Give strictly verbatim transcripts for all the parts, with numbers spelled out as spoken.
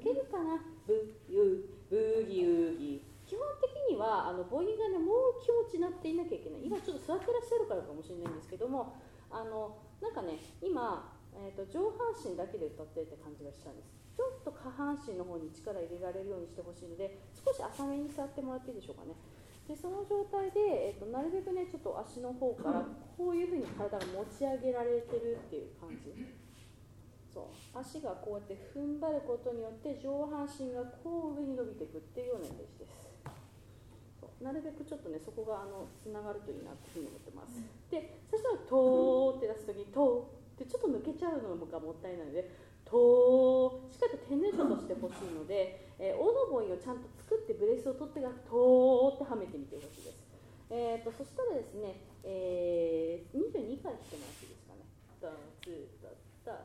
けるかな、ブユブギウギ。基本的にはあの母音がねもう気持ちになっていなきゃいけない。今ちょっと座ってらっしゃるからかもしれないんですけども、あのなんかね今、えーと、上半身だけで歌ってるって感じがしたんです。ちょっと下半身の方に力入れられるようにしてほしいので、少し浅めに座ってもらっていいでしょうかね。でその状態で、えーと、なるべくねちょっと足の方からこういうふうに体が持ち上げられてるっていう感じ。そう足がこうやって踏ん張ることによって上半身がこう上に伸びていくっていうようなイメージです。そうなるべくちょっとねそこがあのつながるといいなっていうふうに思ってます。でそしたらトーって出すときにトーってちょっと抜けちゃうのがもったいないので、トーしっかりとテネーションとしてほしいので、えー、オの母音をちゃんと作ってブレスを取ってからトーってはめてみてほしいです。えー、とそしたらですね、えー、にじゅうにから来てもらっていいですかね。ダンツダッダ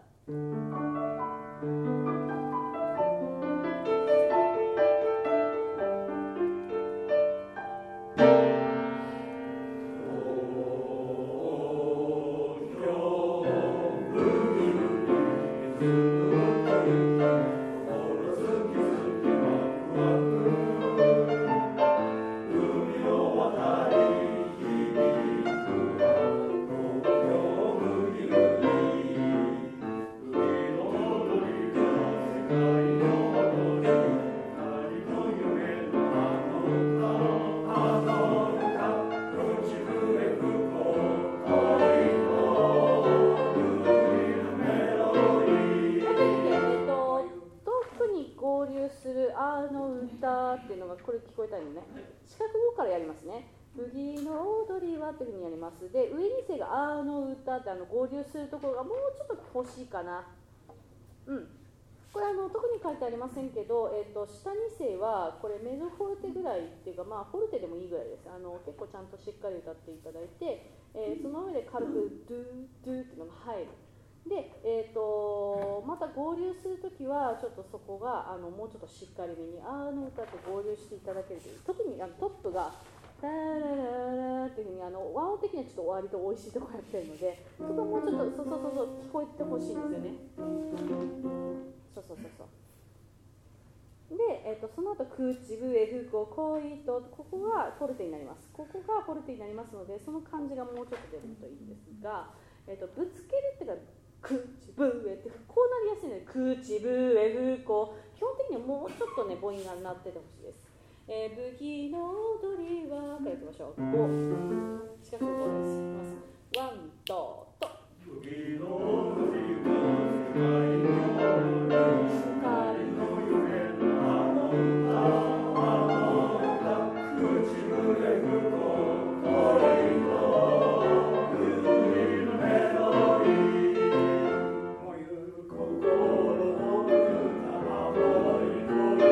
これ聞こえたよね。四角語からやりますね。ブギの踊りはというふうにやります。で、上にせがあの歌ってあの合流するところがもうちょっと欲しいかな。うん。これあの特に書いてありませんけど、えー、と下にせはこれメゾフォルテぐらいっていうか、まあ、フォルテでもいいぐらいです。あの結構ちゃんとしっかり歌っていただいて、えー、その上で軽くドゥドゥっていうのが入る。で、えー、とまた合流するときはちょっとそこがあのもうちょっとしっかりめにあの歌と合流していただけるという。特にあのトップがララララっていうふうにあの和音的にはちょっと割と美味しいところやってるので、そこもうちょっとそうそうそうそう聞こえてほしいんですよね。そうそうそうそう。で、えー、とその後口笛吹く恋とここがフォルテになります。ここがフォルテになりますので、その感じがもうちょっと出るといいんですが、えー、とぶつけるっていうか口笛ってこうなりやすいので、口笛吹こ基本的にはもうちょっとね母音が鳴っててほしいです。えー、武器の踊りはからいきましょう。ご近くごです。いきます。ワンとと武器の踊りは世界の夢のあの歌あの歌口笛吹こ恋の海のメロディーもゆ心を歌思いの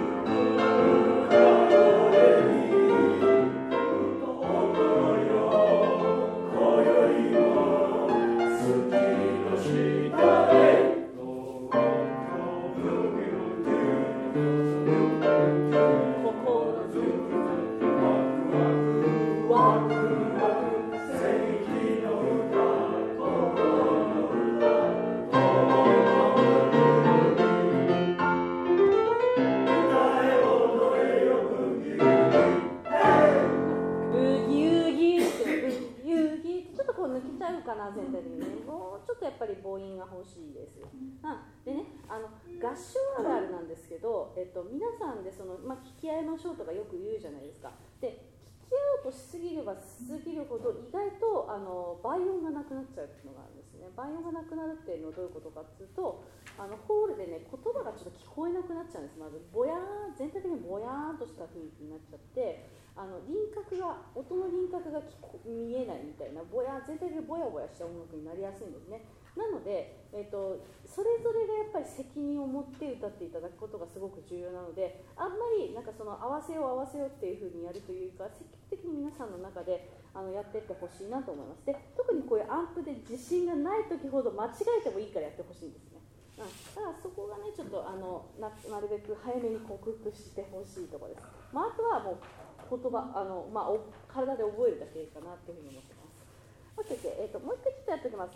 全体的にね、もうちょっとやっぱり母音が欲しいです。うん、でね、あの合唱あるあるなんですけど、えっと、皆さんでその、まあ、聞き合いましょうとかよく言うじゃないですか。で、聞き合おうとしすぎればしすぎるほど意外とあの倍音がなくなっちゃうっていうのがあるんですね。倍音がなくなるっていうのはどういうことかっていうと、あのホールでね、言葉がちょっと聞こえなくなっちゃうんです。まずぼやーん、全体的にぼやーんとした雰囲気になっちゃって、あの輪郭が音の輪郭が聞こ見えないみたいなぼや全体的にぼやぼやした音楽になりやすいんですね。なので、えーと、それぞれがやっぱり責任を持って歌っていただくことがすごく重要なので、あんまりなんかその合わせよう合わせようっていう風にやるというか、積極的に皆さんの中であのやっていってほしいなと思います。で、特にこういうアンプで自信がない時ほど間違えてもいいからやってほしいんですね。うん、だからそこがねちょっとあの な, なるべく早めに克服してほしいところです。まあ、あとはもう言葉あの、まあ、お体で覚えるだけかなというふうに思ってます。OK、えーと、もう一回ちょっとやっておきますね。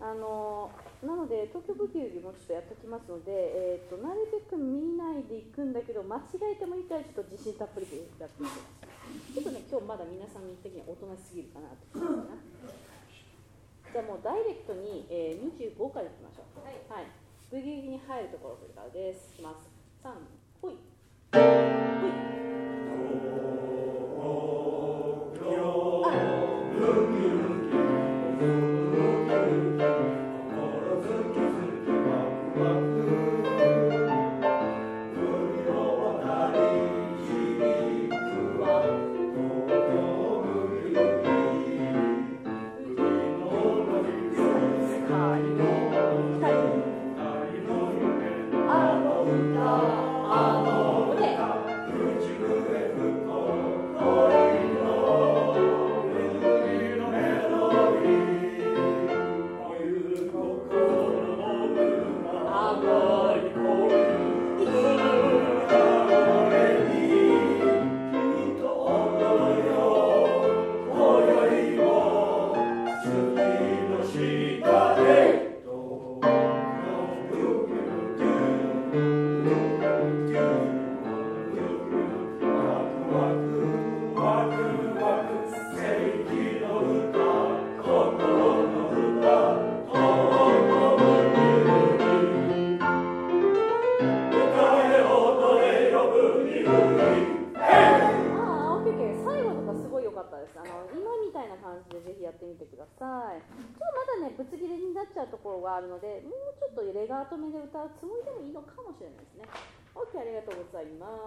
あのなので東京ブギウギもちょっとやっておきますので、えー、となるべく見ないでいくんだけど間違えてもいいからちょっと自信たっぷりでやってみてください。ちょっとね今日まだ皆さん的にはおとなしすぎるかなって気がするな。じゃあもうダイレクトに、えー、にじゅうごからいきましょう。はい、はい、ブギウギに入るところからです。いきます。さん、ほいほい。ぶつ切れになっちゃうところがあるので、もうちょっとレガート目で歌うつもりでもいいのかもしれないですね。 OK、 ありがとうございます。